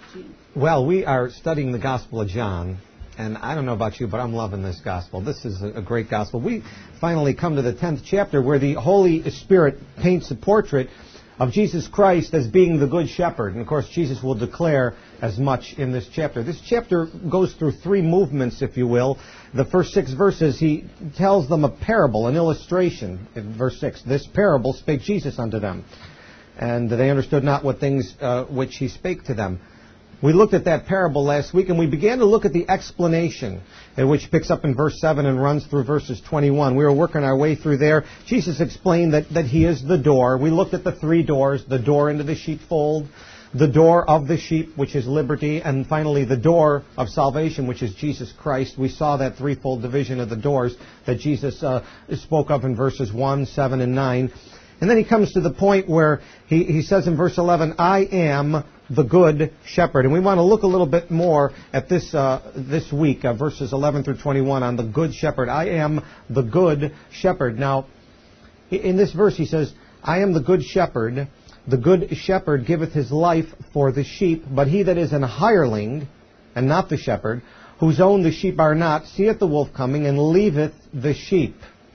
Well, we are studying the Gospel of John, and I don't know about you, but I'm loving this Gospel. This is a great Gospel. We finally come to the 10th chapter where the Holy Spirit paints a portrait of Jesus Christ as being the Good Shepherd. And, of course, Jesus will declare as much in this chapter. This chapter goes through three movements, if you will. The first 6 verses, he tells them a parable, an illustration. In verse 6, this parable spake Jesus unto them, and they understood not what things which he spake to them. We looked at that parable last week, and we began to look at the explanation, which picks up in verse 7 and runs through verses 21. We were working our way through there. Jesus explained that he is the door. We looked at the 3 doors, the door into the sheepfold, the door of the sheep, which is liberty, and finally the door of salvation, which is Jesus Christ. We saw that threefold division of the doors that Jesus spoke of in verses 1, 7, and 9. And then he comes to the point where he says in verse 11, I am the good shepherd. And we want to look a little bit more at this week, verses 11 through 21, on the good shepherd. I am the good shepherd. Now, in this verse he says, I am the good shepherd. The good shepherd giveth his life for the sheep. But he that is an hireling, and not the shepherd, whose own the sheep are not, seeth the wolf coming, and leaveth the sheep,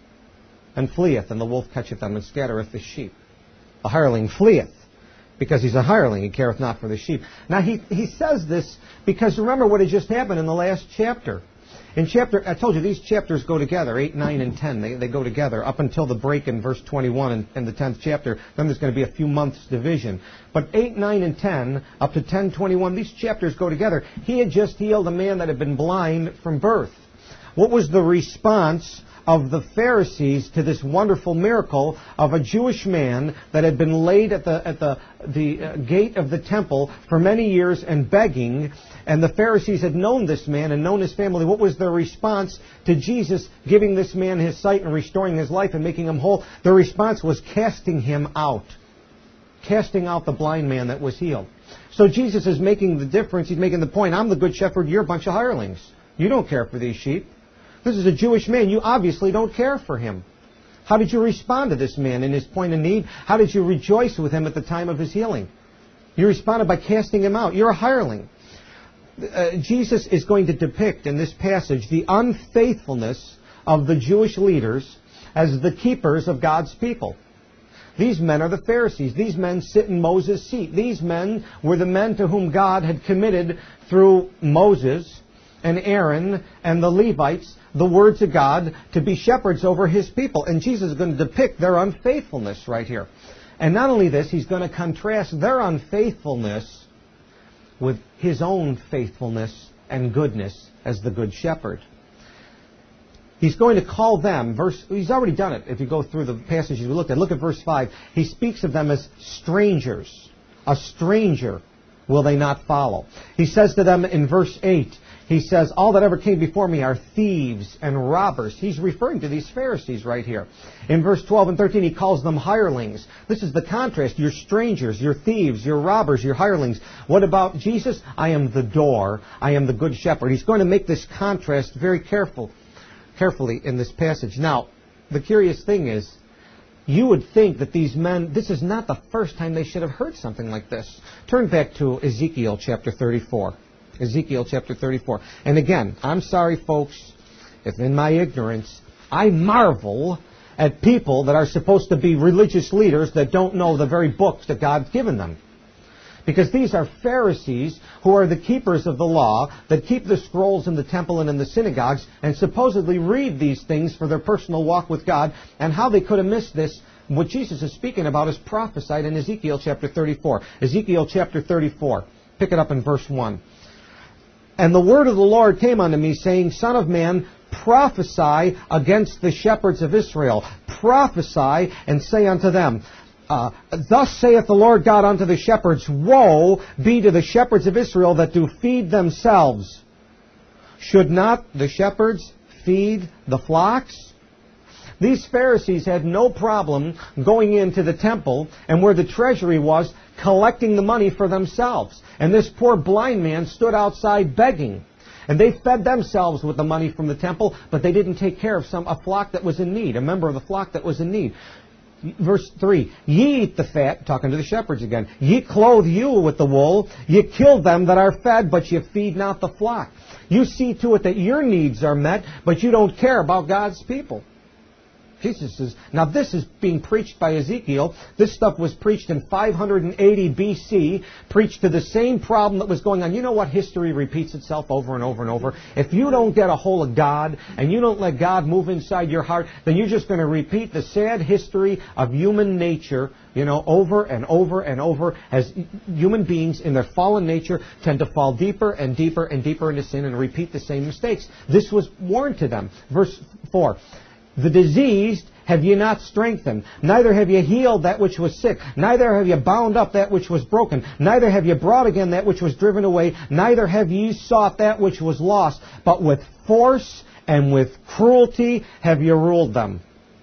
and fleeth, and the wolf catcheth them, and scattereth the sheep. The hireling fleeth, because he's a hireling, he careth not for the sheep. Now he says this because remember what had just happened in the last chapter. In chapter, I told you these chapters go together, 8, 9, and 10. They go together up until the break in verse 21 in the 10th chapter. Then there's going to be a few months division. But 8, 9, and 10, up to 10, 21, these chapters go together. He had just healed a man that had been blind from birth. What was the response of the Pharisees to this wonderful miracle of a Jewish man that had been laid at the gate of the temple for many years and begging, and the Pharisees had known this man and known his family? What was their response to Jesus giving this man his sight and restoring his life and making him whole? Their response was casting him out, casting out the blind man that was healed. So Jesus is making the difference. He's making the point, I'm the good shepherd, you're a bunch of hirelings. You don't care for these sheep. This is a Jewish man. You obviously don't care for him. How did you respond to this man in his point of need? How did you rejoice with him at the time of his healing? You responded by casting him out. You're a hireling. Jesus is going to depict in this passage the unfaithfulness of the Jewish leaders as the keepers of God's people. These men are the Pharisees. These men sit in Moses' seat. These men were the men to whom God had committed through Moses and Aaron and the Levites the words of God to be shepherds over his people. And Jesus is going to depict their unfaithfulness right here. And not only this, he's going to contrast their unfaithfulness with his own faithfulness and goodness as the good shepherd. He's going to call them, he's already done it if you go through the passages we looked at. Look at verse 5. He speaks of them as strangers. A stranger will they not follow. He says to them in verse 8, he says, all that ever came before me are thieves and robbers. He's referring to these Pharisees right here. In verse 12 and 13, he calls them hirelings. This is the contrast. You're strangers, you're thieves, you're robbers, you're hirelings. What about Jesus? I am the door. I am the good shepherd. He's going to make this contrast very carefully in this passage. Now, the curious thing is, you would think that these men, this is not the first time they should have heard something like this. Turn back to Ezekiel chapter 34. Ezekiel chapter 34. And again, I'm sorry, folks, if in my ignorance, I marvel at people that are supposed to be religious leaders that don't know the very books that God's given them. Because these are Pharisees who are the keepers of the law, that keep the scrolls in the temple and in the synagogues, and supposedly read these things for their personal walk with God. And how they could have missed this, what Jesus is speaking about, is prophesied in Ezekiel chapter 34. Ezekiel chapter 34. Pick it up in verse 1. And the word of the Lord came unto me, saying, Son of man, prophesy against the shepherds of Israel. Prophesy and say unto them, Thus saith the Lord God unto the shepherds, Woe be to the shepherds of Israel that do feed themselves. Should not the shepherds feed the flocks? These Pharisees had no problem going into the temple and where the treasury was, collecting the money for themselves. And this poor blind man stood outside begging. And they fed themselves with the money from the temple, but they didn't take care of a flock that was in need, a member of the flock that was in need. Verse 3, ye eat the fat, talking to the shepherds again. Ye clothe you with the wool. Ye kill them that are fed, but ye feed not the flock. You see to it that your needs are met, but you don't care about God's people. Jesus says, now this is being preached by Ezekiel. This stuff was preached in 580 BC, preached to the same problem that was going on. You know what? History repeats itself over and over and over. If you don't get a hold of God and you don't let God move inside your heart, then you're just going to repeat the sad history of human nature, over and over and over, as human beings in their fallen nature tend to fall deeper and deeper and deeper into sin and repeat the same mistakes. This was warned to them. Verse 4. The diseased have ye not strengthened, neither have ye healed that which was sick, neither have ye bound up that which was broken, neither have ye brought again that which was driven away, neither have ye sought that which was lost, but with force and with cruelty have ye ruled them.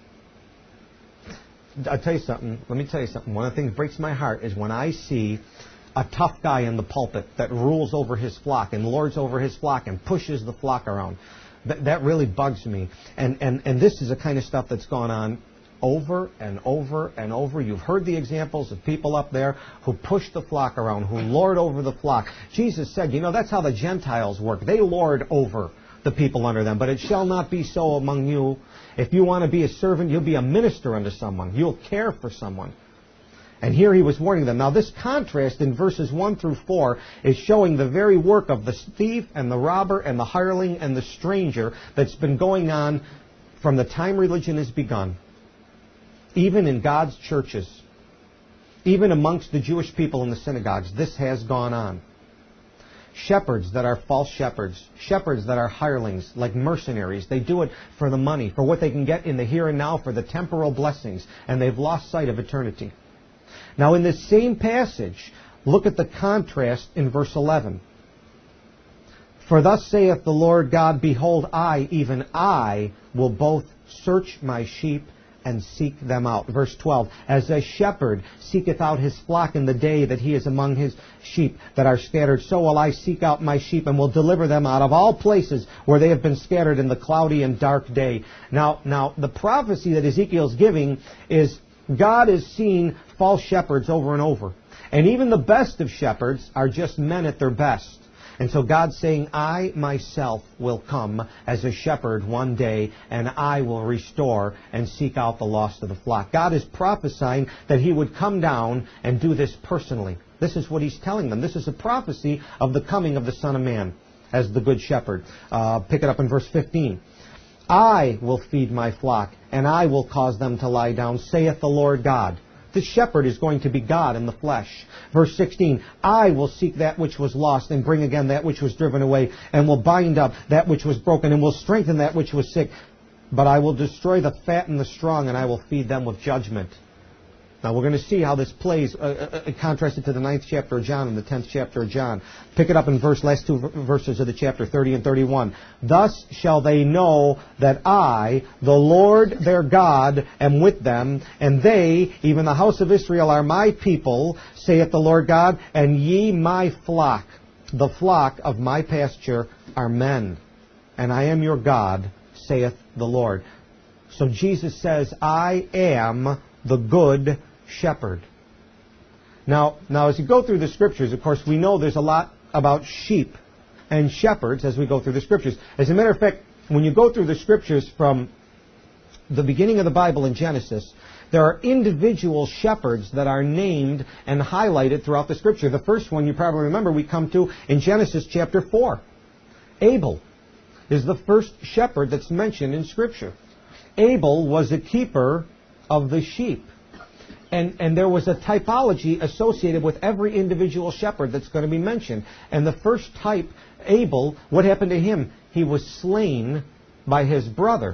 I'll tell you something. Let me tell you something. One of the things that breaks my heart is when I see a tough guy in the pulpit that rules over his flock and lords over his flock and pushes the flock around. That really bugs me. And this is the kind of stuff that's gone on over and over and over. You've heard the examples of people up there who push the flock around, who lord over the flock. Jesus said, that's how the Gentiles work. They lord over the people under them. But it shall not be so among you. If you want to be a servant, you'll be a minister unto someone. You'll care for someone. And here he was warning them. Now this contrast in verses 1 through 4 is showing the very work of the thief and the robber and the hireling and the stranger that's been going on from the time religion has begun. Even in God's churches, even amongst the Jewish people in the synagogues, this has gone on. Shepherds that are false shepherds, shepherds that are hirelings, like mercenaries. They do it for the money, for what they can get in the here and now, for the temporal blessings, and they've lost sight of eternity. Now in this same passage, look at the contrast in verse 11. For thus saith the Lord God, behold, I, even I, will both search my sheep and seek them out. Verse 12, as a shepherd seeketh out his flock in the day that he is among his sheep that are scattered, so will I seek out my sheep and will deliver them out of all places where they have been scattered in the cloudy and dark day. Now the prophecy that Ezekiel is giving is God is seeing false shepherds over and over. And even the best of shepherds are just men at their best. And so God's saying, I myself will come as a shepherd one day, and I will restore and seek out the lost of the flock. God is prophesying that he would come down and do this personally. This is what he's telling them. This is a prophecy of the coming of the Son of Man as the good shepherd. Pick it up in verse 15. I will feed my flock, and I will cause them to lie down, saith the Lord God. The shepherd is going to be God in the flesh. Verse 16, I will seek that which was lost, and bring again that which was driven away, and will bind up that which was broken, and will strengthen that which was sick. But I will destroy the fat and the strong, and I will feed them with judgment. Now we're going to see how this plays, contrasted to the 9th chapter of John and the 10th chapter of John. Pick it up in last two verses of the chapter, 30 and 31. Thus shall they know that I, the Lord their God, am with them, and they, even the house of Israel, are my people, saith the Lord God, and ye my flock. The flock of my pasture are men, and I am your God, saith the Lord. So Jesus says, I am the good shepherd. Now, as you go through the Scriptures, of course, we know there's a lot about sheep and shepherds as we go through the Scriptures. As a matter of fact, when you go through the Scriptures from the beginning of the Bible in Genesis, there are individual shepherds that are named and highlighted throughout the Scripture. The first one you probably remember we come to in Genesis chapter 4. Abel is the first shepherd that's mentioned in Scripture. Abel was a keeper of the sheep. And there was a typology associated with every individual shepherd that's going to be mentioned. And the first type, Abel, what happened to him? He was slain by his brother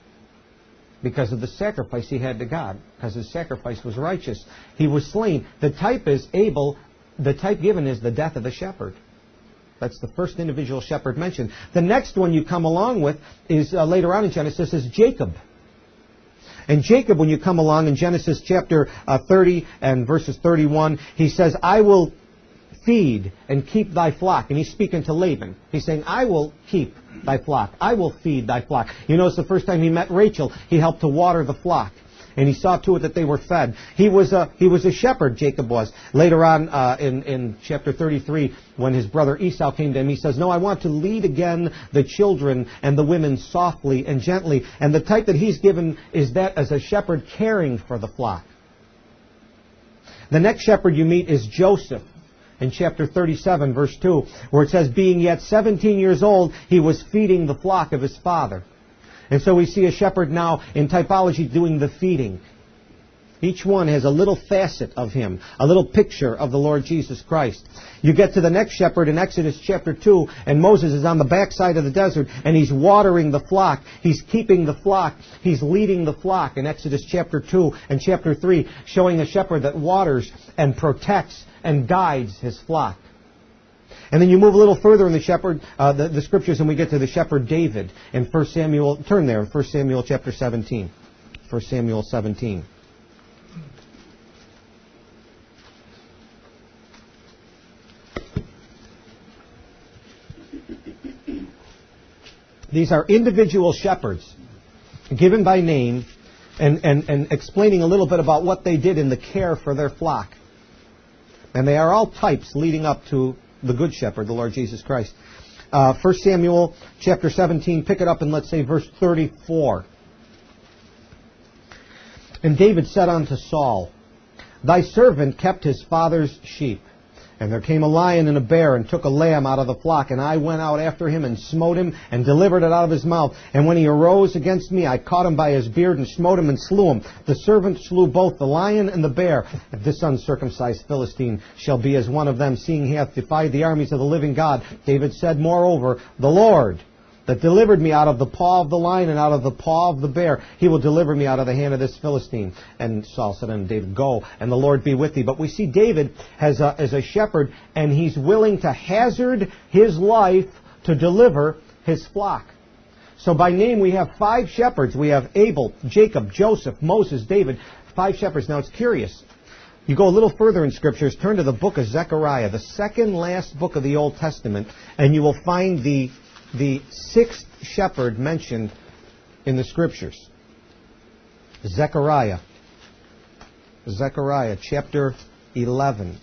because of the sacrifice he had to God, because his sacrifice was righteous. He was slain. The type is Abel. The type given is the death of the shepherd. That's the first individual shepherd mentioned. The next one you come along with is later on in Genesis is Jacob. And Jacob, when you come along in Genesis chapter 30 and verses 31, he says, I will feed and keep thy flock. And he's speaking to Laban. He's saying, I will keep thy flock. I will feed thy flock. You notice the first time he met Rachel, he helped to water the flock. and he saw to it that they were fed. He was a shepherd, Jacob was. Later on in chapter 33, when his brother Esau came to him, he says, no, I want to lead again the children and the women softly and gently. And the type that he's given is that as a shepherd caring for the flock. The next shepherd you meet is Joseph in chapter 37, verse 2, where it says, being yet 17 years old, he was feeding the flock of his father. And so we see a shepherd now in typology doing the feeding. Each one has a little facet of him, a little picture of the Lord Jesus Christ. You get to the next shepherd in Exodus chapter 2, and Moses is on the backside of the desert, and he's watering the flock. He's keeping the flock. He's leading the flock in Exodus chapter 2 and chapter 3, showing a shepherd that waters and protects and guides his flock. And then you move a little further in the shepherd, the scriptures, and we get to the shepherd David in 1 Samuel. Turn there in 1 Samuel chapter 17. 1 Samuel 17. These are individual shepherds given by name and explaining a little bit about what they did in the care for their flock. And they are all types leading up to the Good Shepherd, the Lord Jesus Christ. 1 Samuel chapter 17, pick it up in, let's say, verse 34. And David said unto Saul, thy servant kept his father's sheep. And there came a lion and a bear, and took a lamb out of the flock. And I went out after him, and smote him, and delivered it out of his mouth. And when he arose against me, I caught him by his beard, and smote him, and slew him. The servant slew both the lion and the bear. If this uncircumcised Philistine shall be as one of them, seeing he hath defied the armies of the living God. David said, moreover, the Lord that delivered me out of the paw of the lion and out of the paw of the bear, he will deliver me out of the hand of this Philistine. And Saul said unto David, go, and the Lord be with thee. But we see David as a shepherd, and he's willing to hazard his life to deliver his flock. So by name we have 5 shepherds. We have Abel, Jacob, Joseph, Moses, David, 5 shepherds. Now it's curious. You go a little further in Scriptures, turn to the book of Zechariah, the second last book of the Old Testament, and you will find the 6th shepherd mentioned in the Scriptures. Zechariah chapter 11.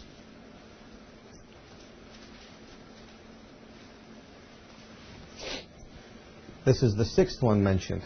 This is the 6th one mentioned.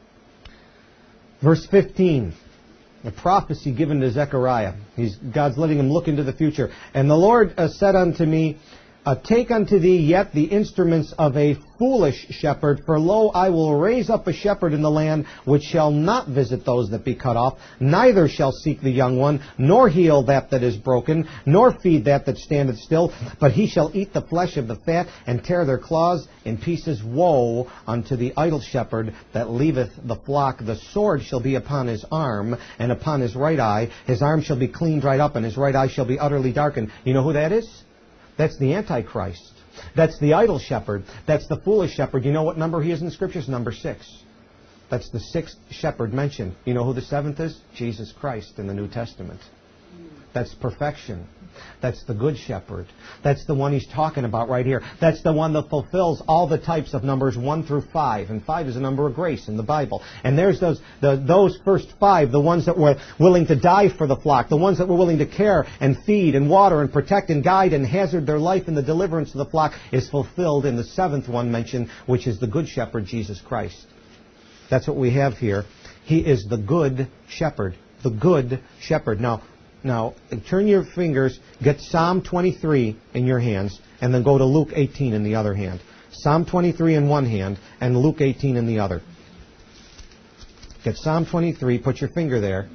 Verse 15. A prophecy given to Zechariah. God's letting him look into the future. And the Lord said unto me, take unto thee yet the instruments of a foolish shepherd, for lo, I will raise up a shepherd in the land, which shall not visit those that be cut off, neither shall seek the young one, nor heal that is broken, nor feed that standeth still, but he shall eat the flesh of the fat, and tear their claws in pieces. Woe unto the idle shepherd that leaveth the flock. The sword shall be upon his arm, and upon his right eye. His arm shall be clean dried up, and his right eye shall be utterly darkened. You know who that is? That's the Antichrist. That's the idle shepherd. That's the foolish shepherd. You know what number he is in the Scriptures? Number 6. That's the 6th shepherd mentioned. You know who the 7th is? Jesus Christ in the New Testament. That's perfection. That's the Good Shepherd. That's the one he's talking about right here. That's the one that fulfills all the types of numbers 1 through 5. And 5 is a number of grace in the Bible. And there's those first 5, the ones that were willing to die for the flock, the ones that were willing to care and feed and water and protect and guide and hazard their life in the deliverance of the flock, is fulfilled in the 7th one mentioned, which is the Good Shepherd, Jesus Christ. That's what we have here. He is the Good Shepherd. The Good Shepherd. Now, turn your fingers, get Psalm 23 in your hands, and then go to Luke 18 in the other hand. Psalm 23 in one hand, and Luke 18 in the other. Get Psalm 23, put your finger there,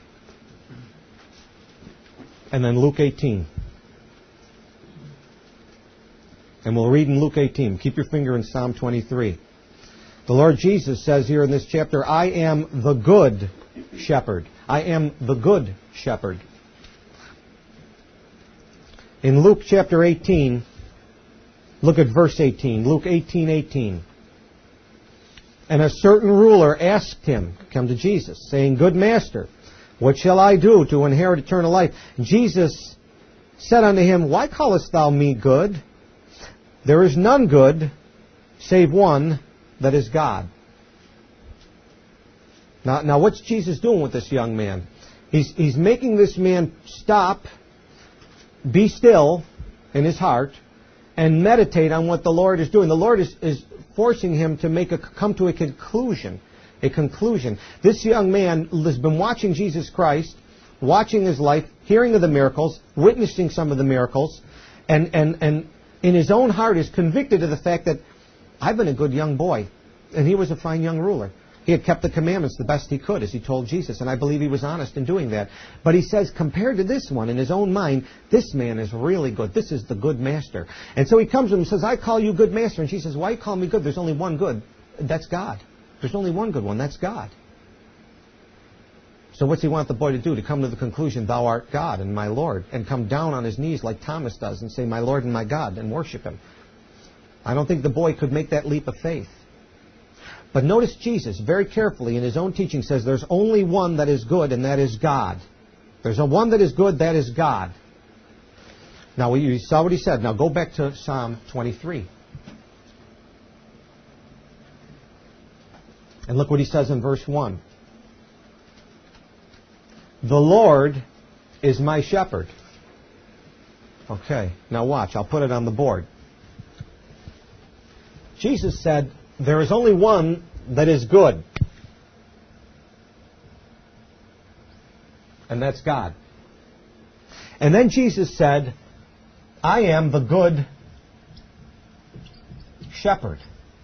and then Luke 18. And we'll read in Luke 18. Keep your finger in Psalm 23. The Lord Jesus says here in this chapter, I am the Good Shepherd. I am the Good Shepherd. In Luke chapter 18, look at verse 18. Luke 18:18. And a certain ruler asked him, come to Jesus, saying, Good Master, what shall I do to inherit eternal life? Jesus said unto him, Why callest thou me good? There is none good, save one, that is God. Now what's Jesus doing with this young man? He's making this man stop, be still in his heart, and meditate on what the Lord is doing. The Lord is forcing him to come to a conclusion. A conclusion. This young man has been watching Jesus Christ, watching his life, hearing of the miracles, witnessing some of the miracles, and in his own heart is convicted of the fact that I've been a good young boy, and he was a fine young ruler. He had kept the commandments the best he could, as he told Jesus, and I believe he was honest in doing that. But he says, compared to this one, in his own mind, this man is really good. This is the good master. And so he comes to him and says, I call you good master. And Jesus says, why call me good? There's only one good. That's God. There's only one good one. That's God. So what's he want the boy to do? To come to the conclusion, thou art God and my Lord, and come down on his knees like Thomas does and say, my Lord and my God, and worship him. I don't think the boy could make that leap of faith. But notice Jesus, very carefully in his own teaching, says there's only one that is good, and that is God. There's one that is good, that is God. Now, you saw what he said. Now, go back to Psalm 23. And look what he says in verse 1. The Lord is my shepherd. Okay, now watch. I'll put it on the board. Jesus said, there is only one that is good. And that's God. And then Jesus said, I am the good shepherd.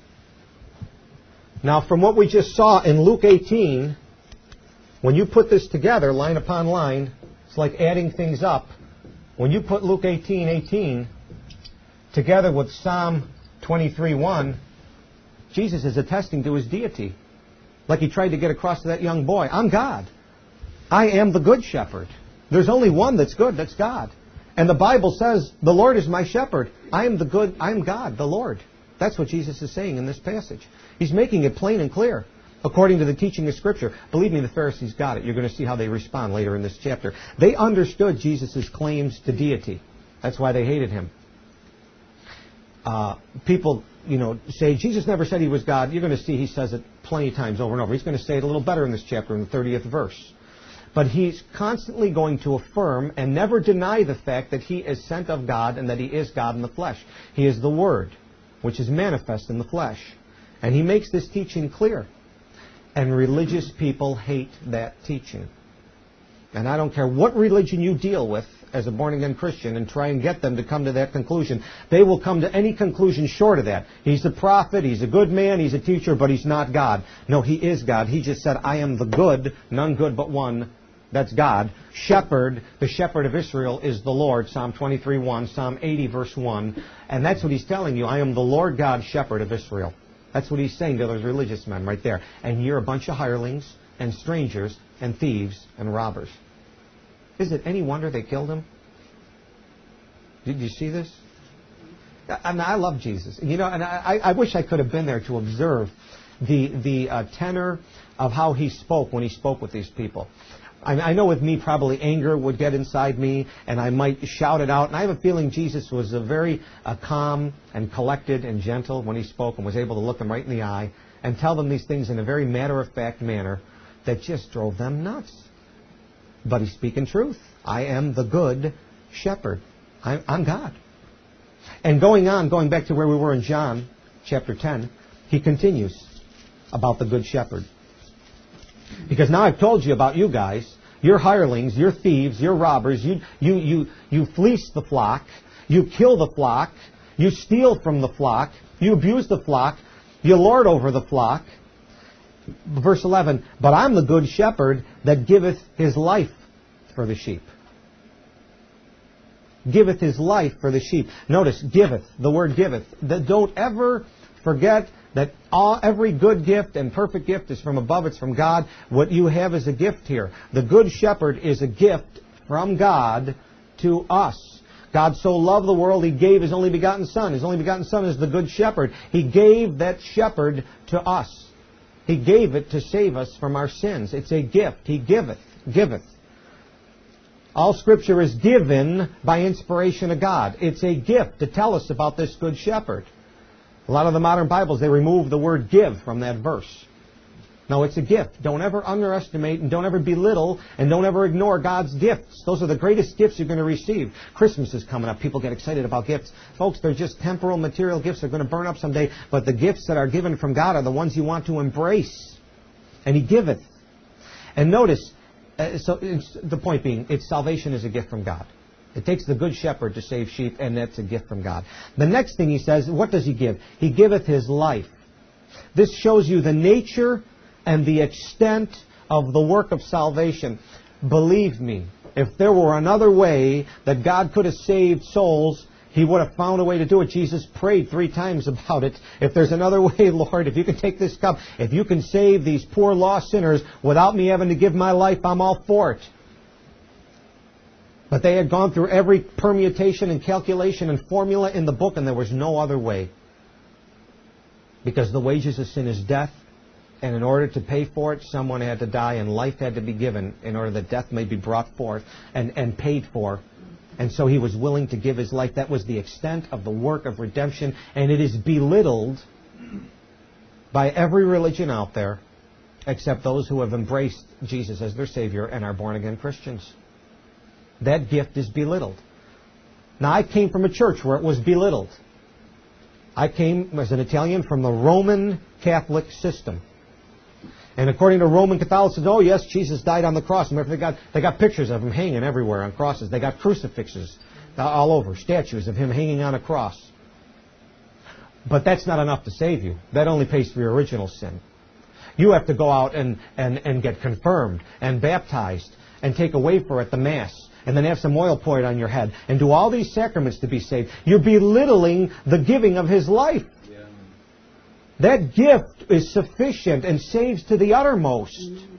Now, from what we just saw in Luke 18, when you put this together, line upon line, it's like adding things up. When you put Luke 18:18 together with Psalm 23:1, Jesus is attesting to his deity. Like he tried to get across to that young boy. I'm God. I am the good shepherd. There's only one that's good, that's God. And the Bible says, the Lord is my shepherd. I am God, the Lord. That's what Jesus is saying in this passage. He's making it plain and clear, according to the teaching of Scripture. Believe me, the Pharisees got it. You're going to see how they respond later in this chapter. They understood Jesus' claims to deity. That's why they hated him. People, say Jesus never said he was God. You're going to see he says it plenty of times over and over. He's going to say it a little better in this chapter, in the 30th verse. But he's constantly going to affirm and never deny the fact that he is sent of God and that he is God in the flesh. He is the Word, which is manifest in the flesh. And he makes this teaching clear. And religious people hate that teaching. And I don't care what religion you deal with as a born-again Christian and try and get them to come to that conclusion. They will come to any conclusion short of that. He's a prophet, he's a good man, he's a teacher, but he's not God. No, he is God. He just said, I am the good, none good but one. That's God. Shepherd, the shepherd of Israel is the Lord, Psalm 23:1, Psalm 80, verse 1. And that's what he's telling you. I am the Lord God, shepherd of Israel. That's what he's saying to those religious men right there. And you're a bunch of hirelings and strangers and thieves and robbers. Is it any wonder they killed him? Did you see this? I love Jesus. And I wish I could have been there to observe the tenor of how he spoke when he spoke with these people. I know with me probably anger would get inside me and I might shout it out. And I have a feeling Jesus was a very calm and collected and gentle when he spoke and was able to look them right in the eye and tell them these things in a very matter-of-fact manner that just drove them nuts. But he's speaking truth. I am the good shepherd. I'm God. And going back to where we were in John chapter 10, he continues about the good shepherd. Because now I've told you about you guys. You're hirelings, you're thieves, you're robbers, you fleece the flock, you kill the flock, you steal from the flock, you abuse the flock, you lord over the flock. Verse 11, but I'm the good shepherd that giveth his life for the sheep. Giveth his life for the sheep. Notice, giveth, the word giveth. Don't ever forget that every good gift and perfect gift is from above. It's from God. What you have is a gift here. The good shepherd is a gift from God to us. God so loved the world, he gave his only begotten Son. His only begotten Son is the good shepherd. He gave that shepherd to us. He gave it to save us from our sins. It's a gift. He giveth. All Scripture is given by inspiration of God. It's a gift to tell us about this good shepherd. A lot of the modern Bibles, they remove the word give from that verse. No, it's a gift. Don't ever underestimate and don't ever belittle and don't ever ignore God's gifts. Those are the greatest gifts you're going to receive. Christmas is coming up. People get excited about gifts. Folks, they're just temporal, material gifts. They're going to burn up someday. But the gifts that are given from God are the ones you want to embrace. And He giveth. And notice, the point being, salvation is a gift from God. It takes the good shepherd to save sheep, and that's a gift from God. The next thing He says, what does He give? He giveth His life. This shows you the nature and the extent of the work of salvation. Believe me, if there were another way that God could have saved souls, He would have found a way to do it. Jesus prayed 3 times about it. If there's another way, Lord, if you can take this cup, if you can save these poor lost sinners without me having to give my life, I'm all for it. But they had gone through every permutation and calculation and formula in the book, and there was no other way. Because the wages of sin is death, and in order to pay for it, someone had to die and life had to be given in order that death may be brought forth and paid for. And so He was willing to give His life. That was the extent of the work of redemption, and it is belittled by every religion out there except those who have embraced Jesus as their Savior and are born-again Christians. That gift is belittled. Now, I came from a church where it was belittled. I came as an Italian from the Roman Catholic system. And according to Roman Catholicism, oh yes, Jesus died on the cross. Remember, they got pictures of Him hanging everywhere on crosses. They got crucifixes all over, statues of Him hanging on a cross. But that's not enough to save you. That only pays for your original sin. You have to go out and get confirmed and baptized and take away for it the Mass. And then have some oil poured on your head. And do all these sacraments to be saved. You're belittling the giving of His life. Yeah. That gift is sufficient and saves to the uttermost. Mm-hmm.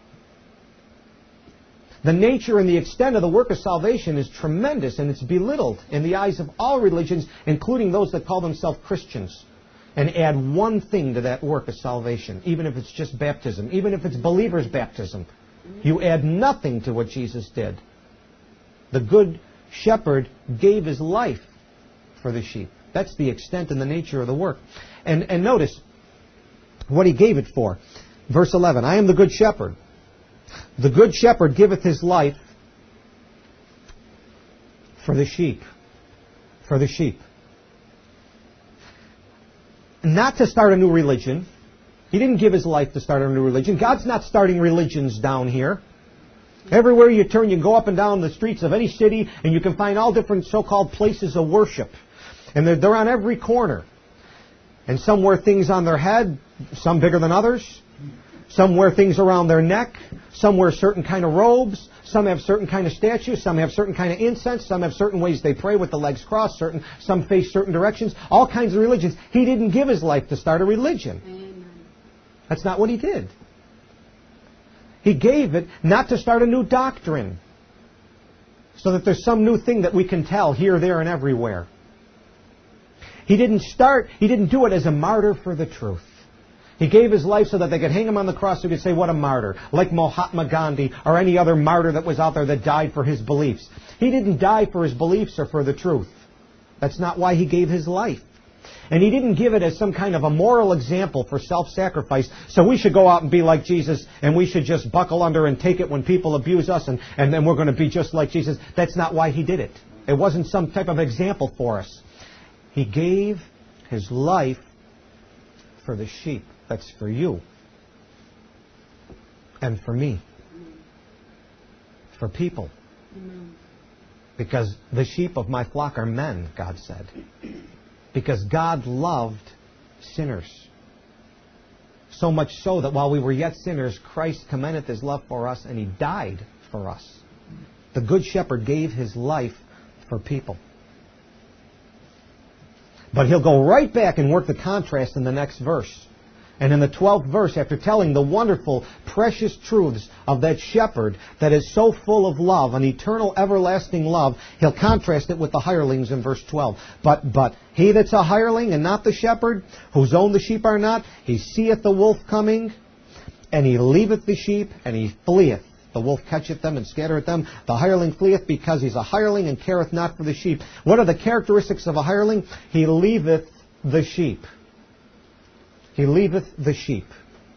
The nature and the extent of the work of salvation is tremendous, and it's belittled in the eyes of all religions, including those that call themselves Christians. And add one thing to that work of salvation, even if it's just baptism, even if it's believer's baptism. You add nothing to what Jesus did. The good shepherd gave His life for the sheep. That's the extent and the nature of the work. And notice what He gave it for. Verse 11, I am the good shepherd. The good shepherd giveth his life for the sheep. For the sheep. Not to start a new religion. He didn't give His life to start a new religion. God's not starting religions down here. Everywhere you turn, you can go up and down the streets of any city, and you can find all different so-called places of worship. And they're on every corner. And some wear things on their head, some bigger than others. Some wear things around their neck. Some wear certain kind of robes. Some have certain kind of statues. Some have certain kind of incense. Some have certain ways they pray with the legs crossed. Some face certain directions. All kinds of religions. He didn't give His life to start a religion. Amen. That's not what He did. He gave it not to start a new doctrine, so that there's some new thing that we can tell here, there, and everywhere. He didn't do it as a martyr for the truth. He gave His life so that they could hang Him on the cross so we could say, what a martyr. Like Mahatma Gandhi or any other martyr that was out there that died for his beliefs. He didn't die for his beliefs or for the truth. That's not why He gave His life. And He didn't give it as some kind of a moral example for self-sacrifice. So we should go out and be like Jesus, and we should just buckle under and take it when people abuse us, and then we're going to be just like Jesus. That's not why He did it. It wasn't some type of example for us. He gave His life for the sheep. That's for you. And for me. For people. Because the sheep of my flock are men, God said. Because God loved sinners. So much so that while we were yet sinners, Christ commendeth His love for us, and He died for us. The Good Shepherd gave His life for people. But He'll go right back and work the contrast in the next verse. And in the 12th verse, after telling the wonderful, precious truths of that shepherd that is so full of love, an eternal, everlasting love, He'll contrast it with the hirelings in verse 12. But he that's a hireling and not the shepherd, whose own the sheep are not, he seeth the wolf coming, and he leaveth the sheep, and he fleeth. The wolf catcheth them and scattereth them. The hireling fleeth because he's a hireling and careth not for the sheep. What are the characteristics of a hireling? He leaveth the sheep. He leaveth the sheep.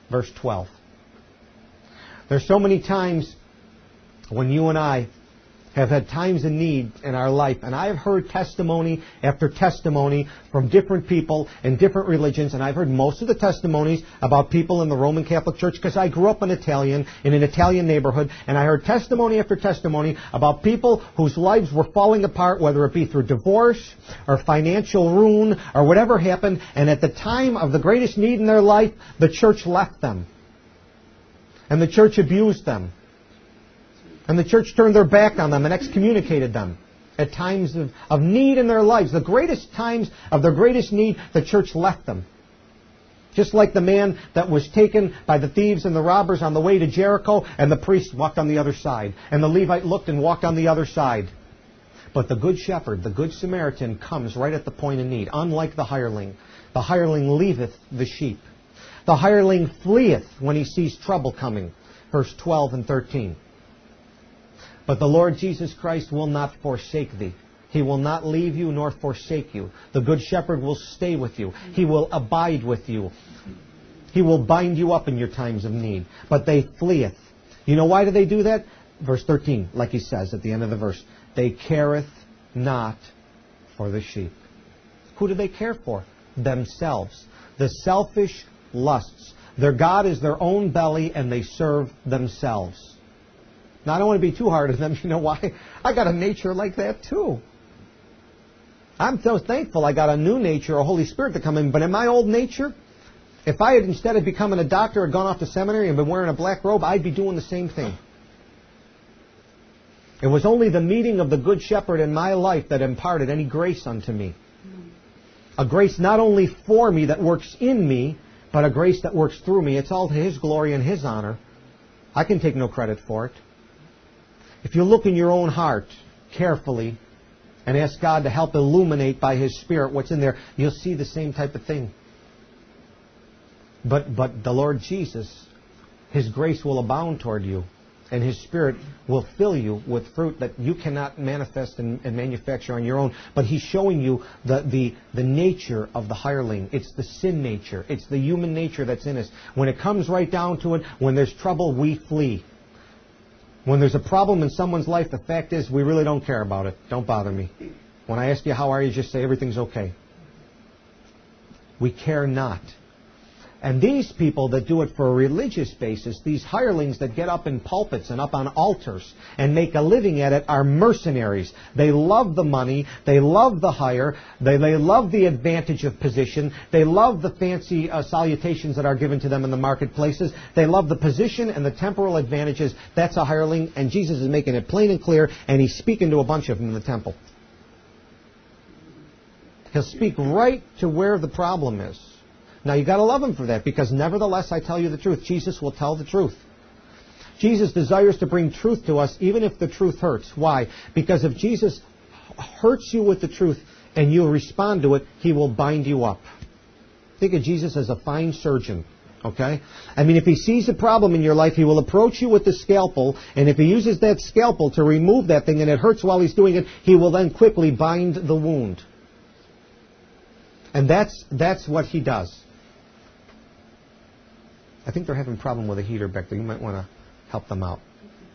Verse 12. There's so many times when you and I have had times of need in our life, and I have heard testimony after testimony from different people in different religions, and I've heard most of the testimonies about people in the Roman Catholic Church because I grew up in an Italian neighborhood, and I heard testimony after testimony about people whose lives were falling apart, whether it be through divorce or financial ruin or whatever happened, and at the time of the greatest need in their life, the church left them. And the church abused them. And the church turned their back on them and excommunicated them at times of need in their lives. The greatest times of their greatest need, the church left them. Just like the man that was taken by the thieves and the robbers on the way to Jericho, and the priest walked on the other side. And the Levite looked and walked on the other side. But the good shepherd, the good Samaritan, comes right at the point of need. Unlike the hireling leaveth the sheep. The hireling fleeth when he sees trouble coming. Verse 12 and 13. But the Lord Jesus Christ will not forsake thee. He will not leave you nor forsake you. The good shepherd will stay with you. He will abide with you. He will bind you up in your times of need. But they fleeth. You know why do they do that? Verse 13, like he says at the end of the verse. They careth not for the sheep. Who do they care for? Themselves. The selfish lusts. Their God is their own belly, and they serve themselves. Now, I don't want to be too hard on them. You know why? I got a nature like that too. I'm so thankful I got a new nature, a Holy Spirit to come in. But in my old nature, if I had, instead of becoming a doctor, or gone off to seminary and been wearing a black robe, I'd be doing the same thing. It was only the meeting of the Good Shepherd in my life that imparted any grace unto me. A grace not only for me that works in me, but a grace that works through me. It's all to His glory and His honor. I can take no credit for it. If you look in your own heart carefully and ask God to help illuminate by His Spirit what's in there, you'll see the same type of thing. But the Lord Jesus, His grace will abound toward you, and His Spirit will fill you with fruit that you cannot manifest and manufacture on your own. But He's showing you the nature of the hireling. It's the sin nature. It's the human nature that's in us. When it comes right down to it, when there's trouble, we flee. When there's a problem in someone's life, the fact is we really don't care about it. Don't bother me. When I ask you how are you, just say everything's okay. We care not. And these people that do it for a religious basis, these hirelings that get up in pulpits and up on altars and make a living at it, are mercenaries. They love the money. They love the hire. They love the advantage of position. They love the fancy salutations that are given to them in the marketplaces. They love the position and the temporal advantages. That's a hireling, and Jesus is making it plain and clear, and He's speaking to a bunch of them in the temple. He'll speak right to where the problem is. Now, you've got to love Him for that, because nevertheless, I tell you the truth. Jesus will tell the truth. Jesus desires to bring truth to us, even if the truth hurts. Why? Because if Jesus hurts you with the truth and you respond to it, He will bind you up. Think of Jesus as a fine surgeon. Okay? I mean, if He sees a problem in your life, He will approach you with the scalpel, and if He uses that scalpel to remove that thing and it hurts while He's doing it, He will then quickly bind the wound. And that's what He does. I think they're having a problem with a heater back there. You might want to help them out.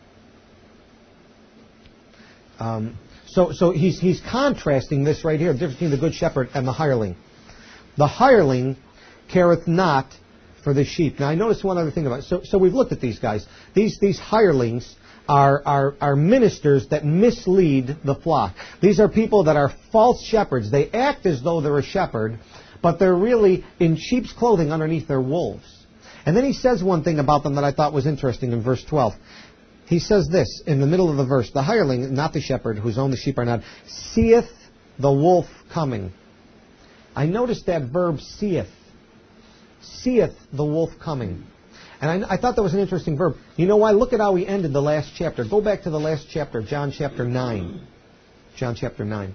So he's contrasting this right here, the difference between the good shepherd and the hireling. The hireling careth not for the sheep. Now, I noticed one other thing about it. So we've looked at these guys. These hirelings are ministers that mislead the flock. These are people that are false shepherds. They act as though they're a shepherd, but they're really in sheep's clothing underneath their wolves. And then he says one thing about them that I thought was interesting in verse 12. He says this in the middle of the verse. The hireling, not the shepherd, whose own the sheep are not, seeth the wolf coming. I noticed that verb, seeth. Seeth the wolf coming. And I thought that was an interesting verb. You know why? Look at how he ended the last chapter. Go back to the last chapter, John chapter 9. John chapter 9.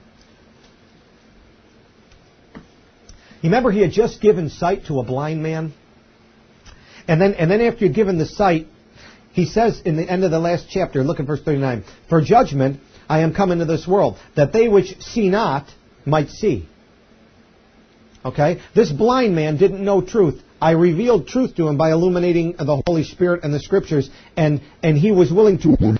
You remember he had just given sight to a blind man? And then after you've given the sight, he says in the end of the last chapter, look at verse 39, for judgment I am come into this world, that they which see not might see. Okay? This blind man didn't know truth, I revealed truth to him by illuminating the Holy Spirit and the Scriptures, and he was willing to...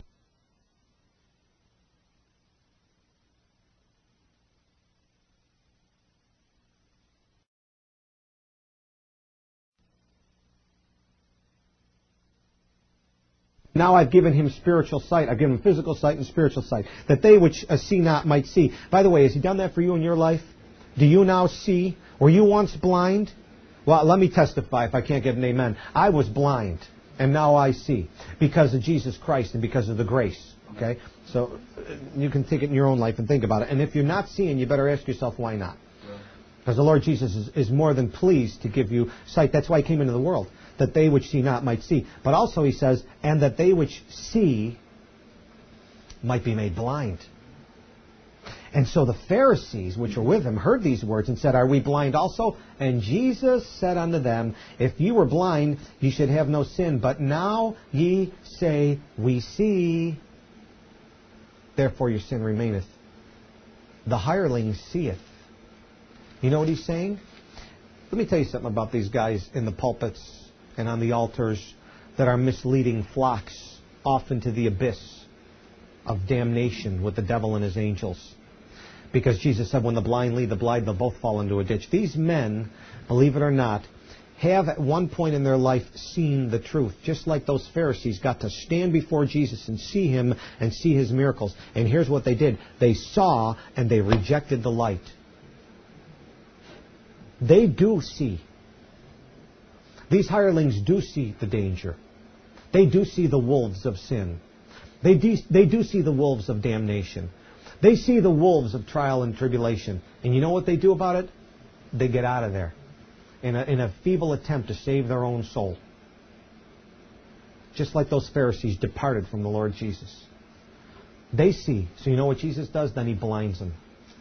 Now I've given him spiritual sight. I've given him physical sight and spiritual sight, that they which see not might see. By the way, has he done that for you in your life? Do you now see? Were you once blind? Well, let me testify if I can't get an amen. I was blind, and now I see, because of Jesus Christ and because of the grace. Okay? So you can take it in your own life and think about it. And if you're not seeing, you better ask yourself, why not? Because the Lord Jesus is more than pleased to give you sight. That's why he came into the world, that they which see not might see. But also he says, and that they which see might be made blind. And so the Pharisees, which were with him, heard these words and said, are we blind also? And Jesus said unto them, if ye were blind, ye should have no sin. But now ye say, we see. Therefore your sin remaineth. The hireling seeth. You know what he's saying? Let me tell you something about these guys in the pulpits and on the altars that are misleading flocks off into the abyss of damnation with the devil and his angels. Because Jesus said, when the blind lead the blind, they'll both fall into a ditch. These men, believe it or not, have at one point in their life seen the truth. Just like those Pharisees got to stand before Jesus and see him and see his miracles. And here's what they did. They saw and they rejected the light. They do see. These hirelings do see the danger. They do see the wolves of sin. They do see the wolves of damnation. They see the wolves of trial and tribulation. And you know what they do about it? They get out of there in a feeble attempt to save their own soul. Just like those Pharisees departed from the Lord Jesus. They see. So you know what Jesus does? Then he blinds them.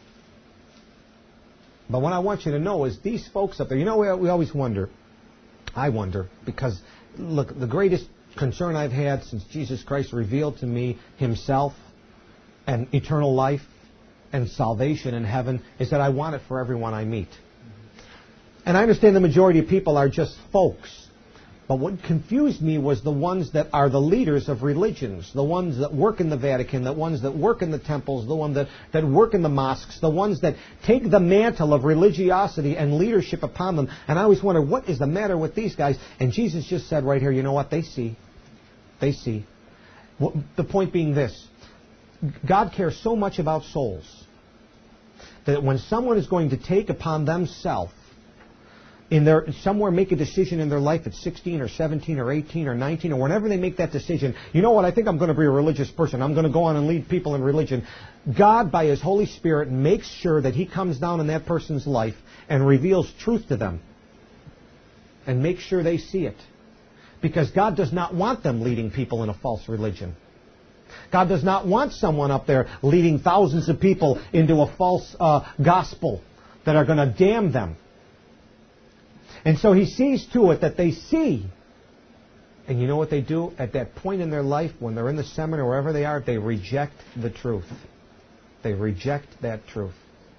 But what I want you to know is these folks up there, you know, we always wonder, I wonder, because, look, the greatest concern I've had since Jesus Christ revealed to me himself and eternal life and salvation in heaven is that I want it for everyone I meet. And I understand the majority of people are just folks. But what confused me was the ones that are the leaders of religions, the ones that work in the Vatican, the ones that work in the temples, the ones that work in the mosques, the ones that take the mantle of religiosity and leadership upon them. And I always wonder, what is the matter with these guys? And Jesus just said right here, you know what? They see. They see. The point being this. God cares so much about souls that when someone is going to take upon themselves somewhere make a decision in their life at 16 or 17 or 18 or 19 or whenever they make that decision, you know what, I think I'm going to be a religious person. I'm going to go on and lead people in religion. God, by His Holy Spirit, makes sure that He comes down in that person's life and reveals truth to them and makes sure they see it. Because God does not want them leading people in a false religion. God does not want someone up there leading thousands of people into a false gospel that are going to damn them. And so He sees to it that they see. And you know what they do? At that point in their life, when they're in the seminary or wherever they are, they reject the truth. They reject that truth.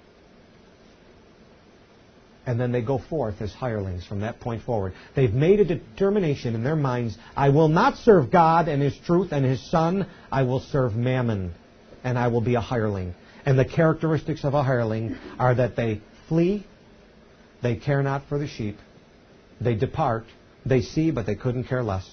And then they go forth as hirelings from that point forward. They've made a determination in their minds, I will not serve God and His truth and His Son. I will serve Mammon, and I will be a hireling. And the characteristics of a hireling are that they flee, they care not for the sheep, they depart, they see, but they couldn't care less.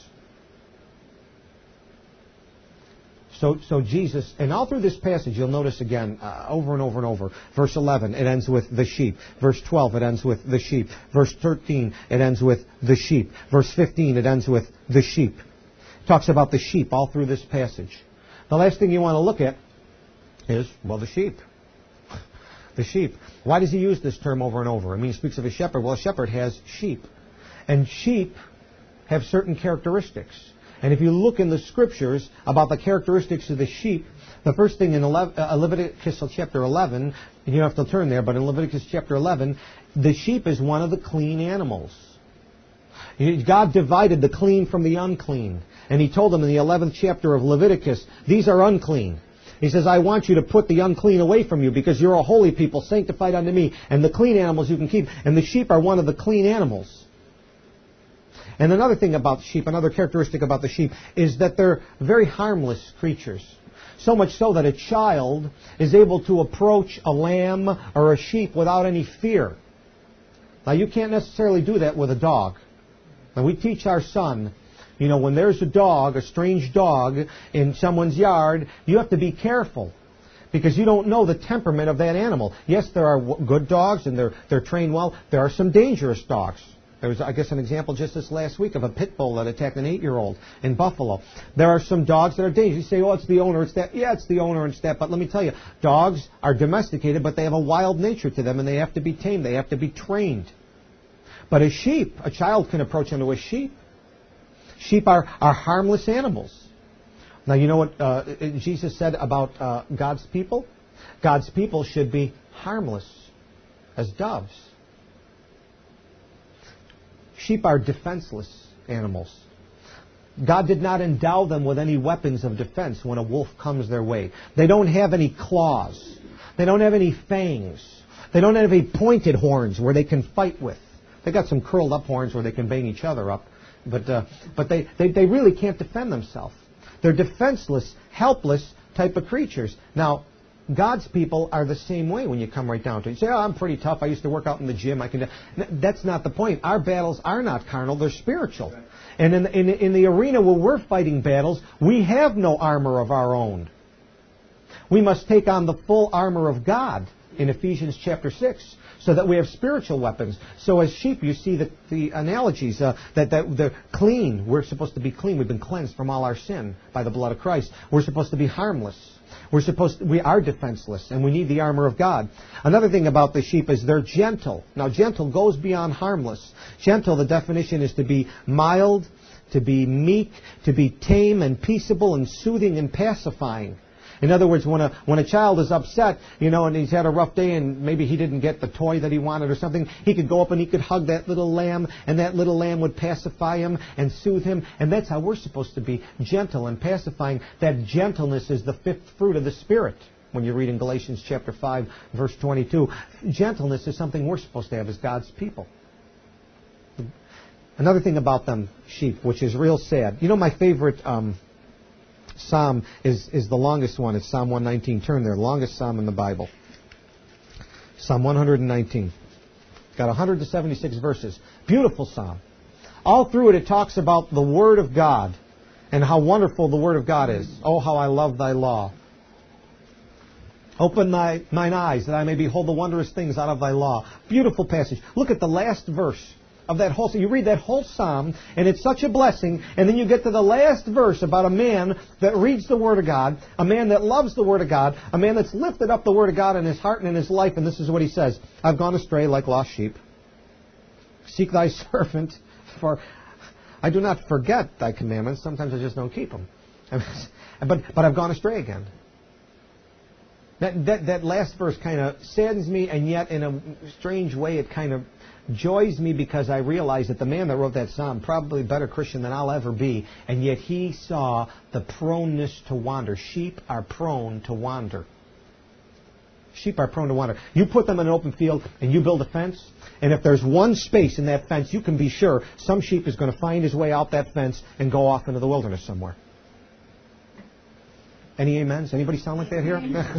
So Jesus, and all through this passage, you'll notice again, over and over and over. Verse 11, it ends with the sheep. Verse 12, it ends with the sheep. Verse 13, it ends with the sheep. Verse 15, it ends with the sheep. It talks about the sheep all through this passage. The last thing you want to look at is, well, the sheep. The sheep. Why does he use this term over and over? I mean, he speaks of a shepherd. Well, a shepherd has sheep. And sheep have certain characteristics. And if you look in the Scriptures about the characteristics of the sheep, the first thing in Leviticus chapter 11, and you don't have to turn there, but in Leviticus chapter 11, the sheep is one of the clean animals. God divided the clean from the unclean. And He told them in the 11th chapter of Leviticus, these are unclean. He says, I want you to put the unclean away from you because you're a holy people, sanctified unto me. And the clean animals you can keep. And the sheep are one of the clean animals. And another thing about sheep, another characteristic about the sheep, is that they're very harmless creatures. So much so that a child is able to approach a lamb or a sheep without any fear. Now, you can't necessarily do that with a dog. Now, we teach our son, when there's a dog, a strange dog, in someone's yard, you have to be careful, because you don't know the temperament of that animal. Yes, there are good dogs, and they're trained well. There are some dangerous dogs. There was, I guess, an example just this last week of a pit bull that attacked an 8-year-old in Buffalo. There are some dogs that are dangerous. You say, it's the owner, it's that. Yeah, it's the owner, it's that. But let me tell you, dogs are domesticated, but they have a wild nature to them, and they have to be tamed. They have to be trained. But a sheep, a child can approach into a sheep. Sheep are harmless animals. Now, you know what Jesus said about God's people? God's people should be harmless as doves. Sheep are defenseless animals. God did not endow them with any weapons of defense when a wolf comes their way. They don't have any claws. They don't have any fangs. They don't have any pointed horns where they can fight with. They got some curled up horns where they can bang each other up. But they really can't defend themselves. They're defenseless, helpless type of creatures. Now, God's people are the same way when you come right down to it. You say, I'm pretty tough. I used to work out in the gym. That's not the point. Our battles are not carnal. They're spiritual. And in the arena where we're fighting battles, we have no armor of our own. We must take on the full armor of God in Ephesians chapter 6, so that we have spiritual weapons. So as sheep, you see the analogies that they're clean. We're supposed to be clean. We've been cleansed from all our sin by the blood of Christ. We're supposed to be harmless. We are defenseless, and we need the armor of God. Another thing about the sheep is they're gentle. Now, gentle goes beyond harmless. Gentle, the definition is to be mild, to be meek, to be tame and peaceable and soothing and pacifying. In other words, when a child is upset, and he's had a rough day and maybe he didn't get the toy that he wanted or something, he could go up and he could hug that little lamb, and that little lamb would pacify him and soothe him. And that's how we're supposed to be, gentle and pacifying. That gentleness is the fifth fruit of the Spirit. When you read in Galatians chapter 5, verse 22, gentleness is something we're supposed to have as God's people. Another thing about them sheep, which is real sad. My favorite Psalm is the longest one. It's Psalm 119. Turn there. Longest Psalm in the Bible. Psalm 119. Got 176 verses. Beautiful Psalm. All through it talks about the Word of God and how wonderful the Word of God is. Oh, how I love thy law. Open mine eyes that I may behold the wondrous things out of thy law. Beautiful passage. Look at the last verse of that whole. You read that whole psalm, and it's such a blessing, and then you get to the last verse about a man that reads the Word of God, a man that loves the Word of God, a man that's lifted up the Word of God in his heart and in his life, and this is what he says: I've gone astray like lost sheep. Seek thy servant, for I do not forget thy commandments. Sometimes I just don't keep them. But I've gone astray again. That last verse kind of saddens me, and yet in a strange way it kind of joys me, because I realize that the man that wrote that psalm, probably a better Christian than I'll ever be, and yet he saw the proneness to wander. Sheep are prone to wander. Sheep are prone to wander. You put them in an open field and you build a fence, and if there's one space in that fence, you can be sure some sheep is going to find his way out that fence and go off into the wilderness somewhere. Any amens? Anybody sound like that here?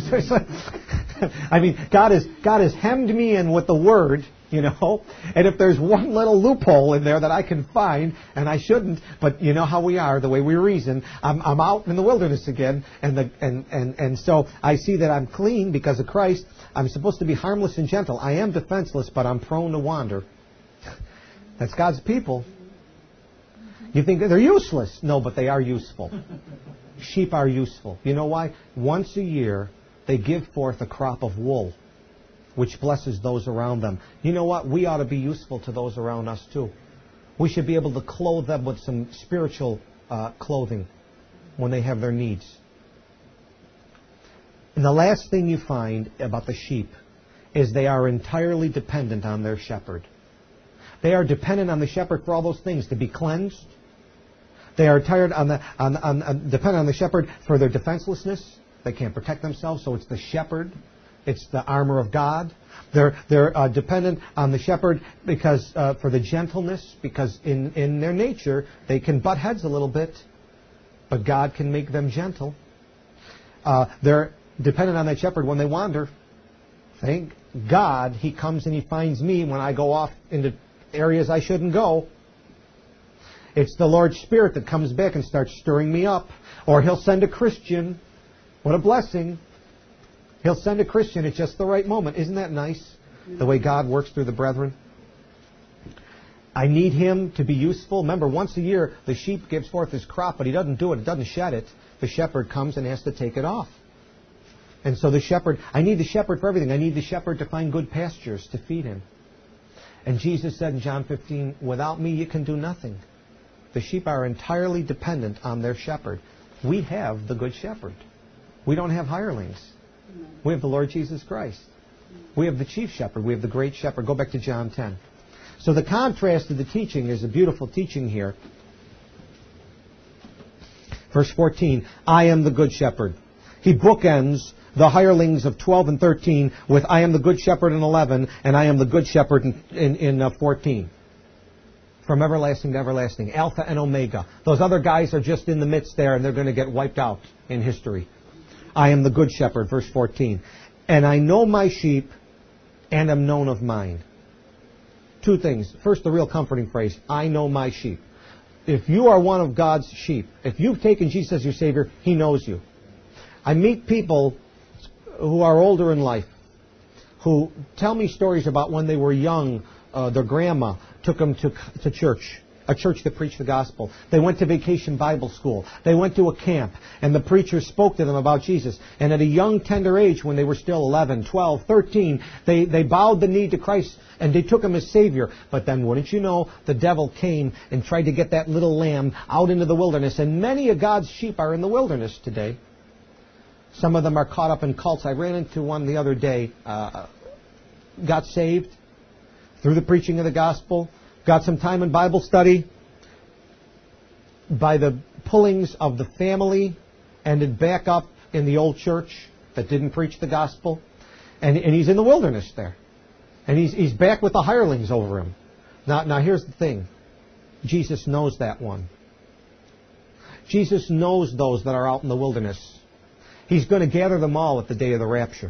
I mean, God has hemmed me in with the Word, and if there's one little loophole in there that I can find, and I shouldn't, but you know how we are, the way we reason, I'm out in the wilderness again, and so I see that I'm clean because of Christ. I'm supposed to be harmless and gentle. I am defenseless, but I'm prone to wander. That's God's people. You think they're useless? No, but they are useful. Sheep are useful. You know why? Once a year, they give forth a crop of wool, which blesses those around them. You know what? We ought to be useful to those around us too. We should be able to clothe them with some spiritual clothing when they have their needs. And the last thing you find about the sheep is they are entirely dependent on their shepherd. They are dependent on the shepherd for all those things: to be cleansed. They are dependent on the shepherd for their defenselessness. They can't protect themselves, so it's the shepherd It's the armor of God. They're dependent on the shepherd because for the gentleness, because in their nature they can butt heads a little bit, but God can make them gentle. They're dependent on that shepherd when they wander. Thank God He comes and He finds me when I go off into areas I shouldn't go. It's the Lord's Spirit that comes back and starts stirring me up. Or He'll send a Christian. What a blessing. He'll send a Christian at just the right moment. Isn't that nice? The way God works through the brethren. I need Him to be useful. Remember, once a year, the sheep gives forth his crop, but he doesn't do it. It doesn't shed it. The shepherd comes and has to take it off. And so the shepherd, I need the shepherd for everything. I need the shepherd to find good pastures to feed him. And Jesus said in John 15, without me you can do nothing. The sheep are entirely dependent on their shepherd. We have the good shepherd. We don't have hirelings. We have the Lord Jesus Christ. We have the chief shepherd. We have the great shepherd. Go back to John 10. So the contrast of the teaching is a beautiful teaching here. Verse 14, I am the good shepherd. He bookends the hirelings of 12 and 13 with I am the good shepherd in 11 and I am the good shepherd in 14. From everlasting to everlasting. Alpha and Omega. Those other guys are just in the midst there and they're going to get wiped out in history. I am the good shepherd, verse 14. And I know my sheep and am known of mine. Two things. First, the real comforting phrase, I know my sheep. If you are one of God's sheep, if you've taken Jesus as your Savior, He knows you. I meet people who are older in life who tell me stories about when they were young, their grandma took them to church, a church that preached the gospel. They went to vacation Bible school. They went to a camp, and the preacher spoke to them about Jesus. And at a young, tender age, when they were still 11, 12, 13, they bowed the knee to Christ, and they took Him as Savior. But then, wouldn't you know, the devil came and tried to get that little lamb out into the wilderness. And many of God's sheep are in the wilderness today. Some of them are caught up in cults. I ran into one the other day, got saved through the preaching of the gospel, got some time in Bible study. By the pullings of the family, ended back up in the old church that didn't preach the gospel. And he's in the wilderness there. And he's back with the hirelings over him. Now here's the thing. Jesus knows that one. Jesus knows those that are out in the wilderness. He's going to gather them all at the day of the rapture.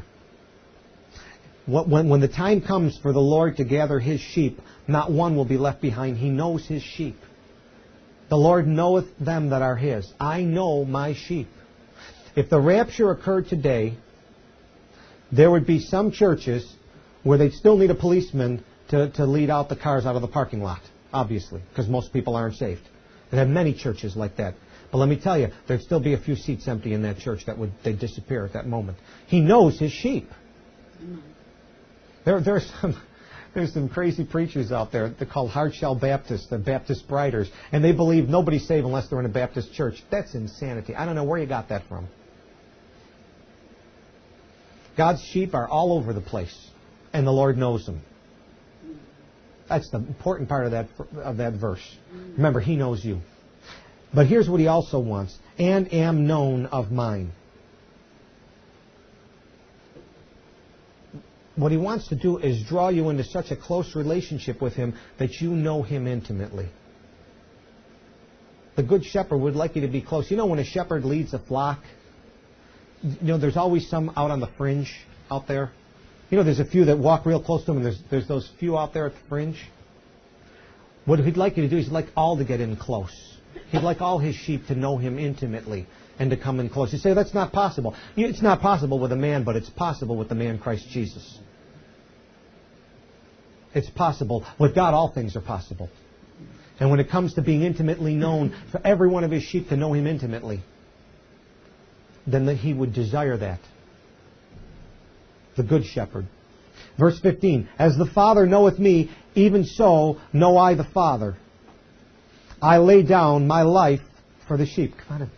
When the time comes for the Lord to gather His sheep, not one will be left behind. He knows His sheep. The Lord knoweth them that are His. I know my sheep. If the rapture occurred today, there would be some churches where they'd still need a policeman to lead out the cars out of the parking lot, obviously, because most people aren't saved. They'd have many churches like that. But let me tell you, there'd still be a few seats empty in that church they'd disappear at that moment. He knows His sheep. There's some crazy preachers out there. They're called Hardshell Baptists. They're Baptist Briders. And they believe nobody's saved unless they're in a Baptist church. That's insanity. I don't know where you got that from. God's sheep are all over the place. And the Lord knows them. That's the important part of that verse. Remember, He knows you. But here's what He also wants. And am known of mine. What He wants to do is draw you into such a close relationship with Him that you know Him intimately. The Good Shepherd would like you to be close. You know when a shepherd leads a flock, there's always some out on the fringe out there. There's a few that walk real close to Him, and there's those few out there at the fringe. What He'd like you to do is He'd like all to get in close. He'd like all His sheep to know Him intimately and to come in close. You say, that's not possible. It's not possible with a man, but it's possible with the man Christ Jesus. It's possible. With God, all things are possible. And when it comes to being intimately known, for every one of His sheep to know Him intimately, then He would desire that. The Good Shepherd. Verse 15, as the Father knoweth me, even so know I the Father. I lay down my life for the sheep. Come on in.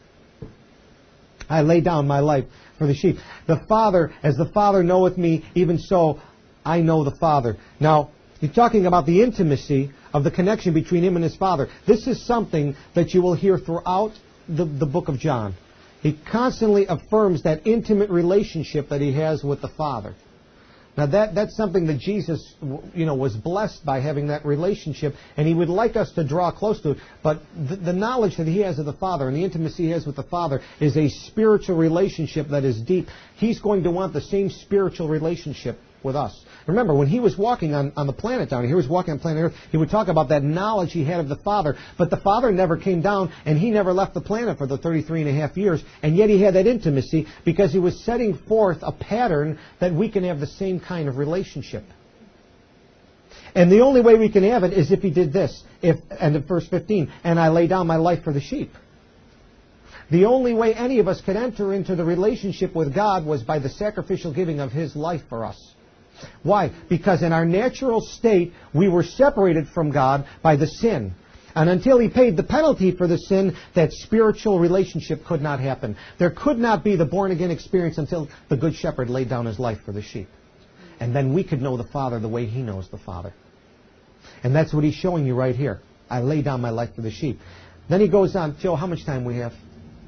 I lay down my life for the sheep. The Father, as the Father knoweth me, even so I know the Father. Now, you're talking about the intimacy of the connection between Him and His Father. This is something that you will hear throughout the book of John. He constantly affirms that intimate relationship that he has with the Father. Now that's something that Jesus, was blessed by, having that relationship, and he would like us to draw close to it. But the knowledge that he has of the Father and the intimacy he has with the Father is a spiritual relationship that is deep. He's going to want the same spiritual relationship with us. Remember, when he was walking on the planet down here, he was walking on planet Earth, he would talk about that knowledge he had of the Father, but the Father never came down, and he never left the planet for the 33 and a half years, and yet he had that intimacy because he was setting forth a pattern that we can have the same kind of relationship. And the only way we can have it is if he did this, and in verse 15, and I lay down my life for the sheep. The only way any of us could enter into the relationship with God was by the sacrificial giving of his life for us. Why? Because in our natural state, we were separated from God by the sin. And until he paid the penalty for the sin, that spiritual relationship could not happen. There could not be the born-again experience until the Good Shepherd laid down his life for the sheep. And then we could know the Father the way he knows the Father. And that's what he's showing you right here. I lay down my life for the sheep. Then he goes on. Joe, how much time we have?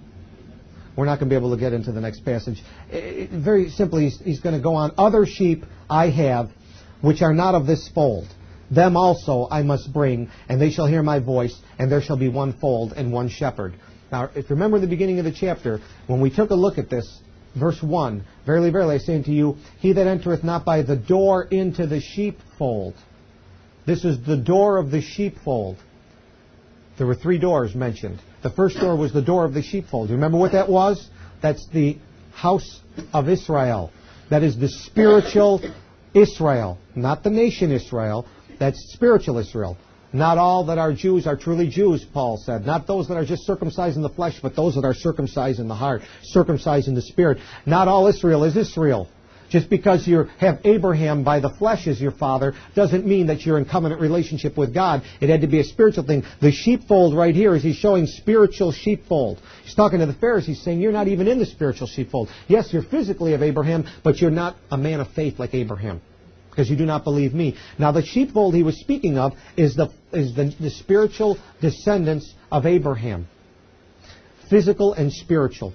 We're not going to be able to get into the next passage. Very simply, he's going to go on. Other sheep I have, which are not of this fold. Them also I must bring, and they shall hear my voice, and there shall be one fold and one shepherd. Now, if you remember the beginning of the chapter, when we took a look at this, verse 1, Verily, verily, I say unto you, he that entereth not by the door into the sheepfold. This is the door of the sheepfold. There were 3 doors mentioned. The first door was the door of the sheepfold. You remember what that was? That's the house of Israel. That is the spiritual Israel. Not the nation Israel. That's spiritual Israel. Not all that are Jews are truly Jews, Paul said. Not those that are just circumcised in the flesh, but those that are circumcised in the heart, circumcised in the spirit. Not all Israel is Israel. Just because you have Abraham by the flesh as your father doesn't mean that you're in covenant relationship with God. It had to be a spiritual thing. The sheepfold right here is he's showing spiritual sheepfold. He's talking to the Pharisees saying you're not even in the spiritual sheepfold. Yes, you're physically of Abraham, but you're not a man of faith like Abraham because you do not believe me. Now the sheepfold he was speaking of is the spiritual descendants of Abraham. Physical and spiritual.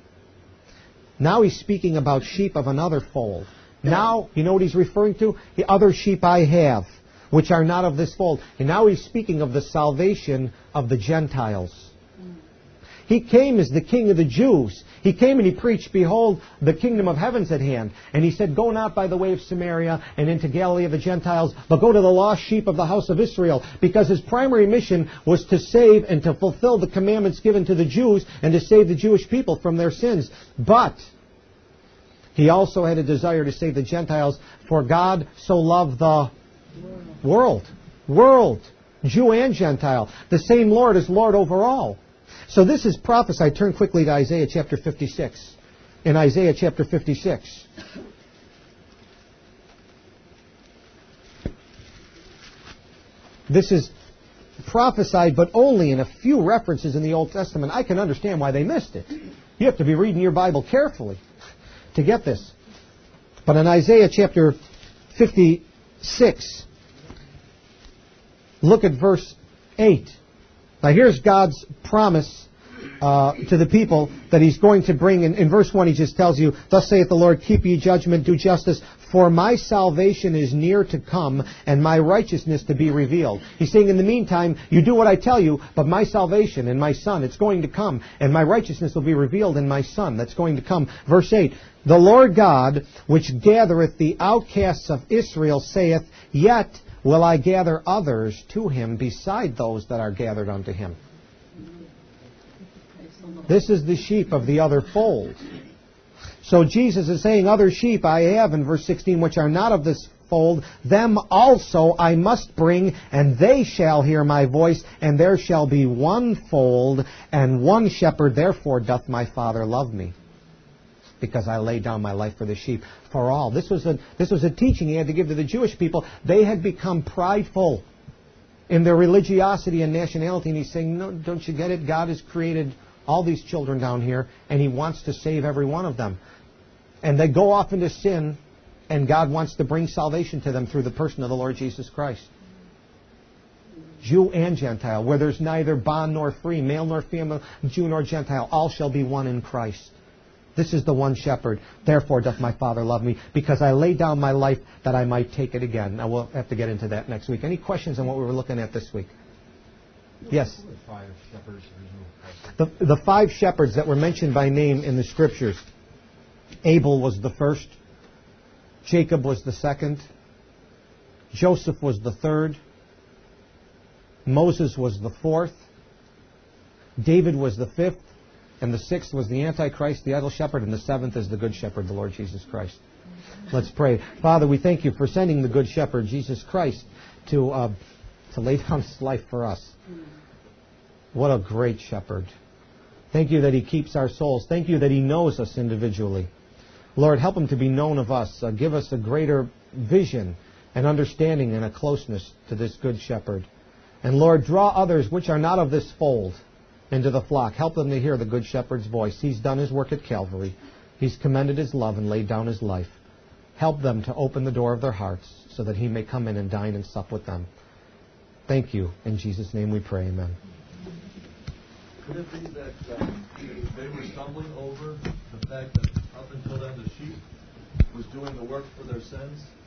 Now he's speaking about sheep of another fold. Now, you know what he's referring to? The other sheep I have, which are not of this fold. And now he's speaking of the salvation of the Gentiles. He came as the King of the Jews. He came and he preached, behold, the kingdom of heaven's at hand. And he said, go not by the way of Samaria and into Galilee of the Gentiles, but go to the lost sheep of the house of Israel. Because his primary mission was to save and to fulfill the commandments given to the Jews and to save the Jewish people from their sins. But he also had a desire to save the Gentiles, for God so loved the world, Jew and Gentile. The same Lord is Lord over all. So this is prophesied. Turn quickly to Isaiah chapter 56. In Isaiah chapter 56. This is prophesied, but only in a few references in the Old Testament. I can understand why they missed it. You have to be reading your Bible carefully to get this. But in Isaiah chapter 56, look at verse 8. Now here's God's promise to the people that he's going to bring. In verse 1 he just tells you, Thus saith the Lord, keep ye judgment, do justice, for my salvation is near to come, and my righteousness to be revealed. He's saying in the meantime, you do what I tell you, but my salvation and my Son, it's going to come, and my righteousness will be revealed in my Son, that's going to come. Verse 8, The Lord God, which gathereth the outcasts of Israel, saith, Yet will I gather others to him beside those that are gathered unto him. This is the sheep of the other fold. So Jesus is saying, other sheep I have, in verse 16, which are not of this fold, them also I must bring, and they shall hear my voice, and there shall be one fold and one shepherd. Therefore doth my Father love me, because I lay down my life for the sheep for all. This was a teaching he had to give to the Jewish people. They had become prideful in their religiosity and nationality, and he's saying, no, don't you get it? God has created all these children down here, and he wants to save every one of them. And they go off into sin, and God wants to bring salvation to them through the person of the Lord Jesus Christ. Jew and Gentile, where there's neither bond nor free, male nor female, Jew nor Gentile, all shall be one in Christ. This is the one shepherd. Therefore doth my Father love me, because I lay down my life that I might take it again. Now, we'll have to get into that next week. Any questions on what we were looking at this week? Yes? The 5 shepherds that were mentioned by name in the Scriptures. Abel was the first. Jacob was the second. Joseph was the third. Moses was the fourth. David was the fifth. And the 6th was the Antichrist, the idol shepherd. And the 7th is the good shepherd, the Lord Jesus Christ. Let's pray. Father, we thank you for sending the good shepherd, Jesus Christ, to lay down his life for us. What a great shepherd. Thank you that he keeps our souls. Thank you that he knows us individually. Lord, help him to be known of us. Give us a greater vision and understanding and a closeness to this good shepherd. And Lord, draw others which are not of this fold into the flock. Help them to hear the good shepherd's voice. He's done his work at Calvary. He's commended his love and laid down his life. Help them to open the door of their hearts so that he may come in and dine and sup with them. Thank you. In Jesus' name we pray. Amen. Could it be that they were stumbling over the fact that up until then the sheep was doing the work for their sins?